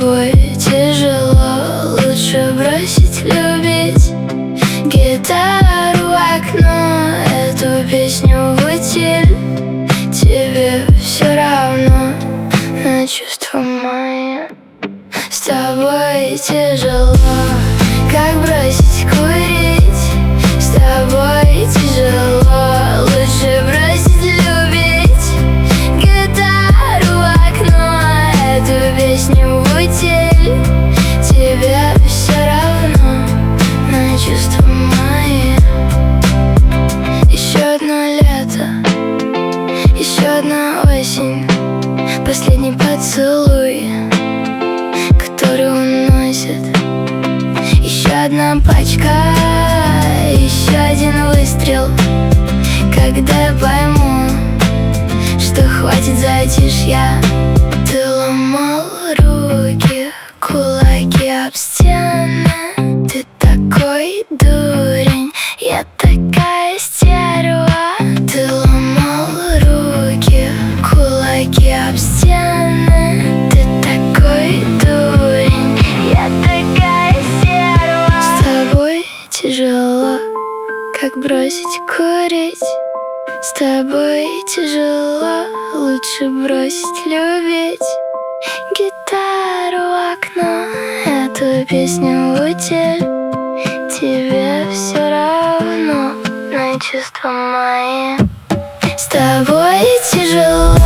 тобой тяжело, лучше бросить любить. Гитару в окно, эту песню в утиль. Тебе все равно на чувства мои. С тобой тяжело, как бросить курить. С тобой тяжело, лучше бросить любить. Гитару в окно, эту песню в утиль. Тебе все равно на чувства мои. Еще одно лето, еще одна осень, последний поцелуй, который уносит. Еще одна пачка, еще один выстрел. Когда я пойму, что хватит затишья. Ты ломал руки, кулаки об стены. Ты такой дурень, я такая стерва. Ты ломал руки, кулаки об стены. Ты такой дурень, я такая стерва. С тобой тяжело, как бросить курить. С тобой тяжело, лучше бросить любить. Гитару в окно, эту песню в утиль. Тебе все равно на чувства мои. С тобой тяжело.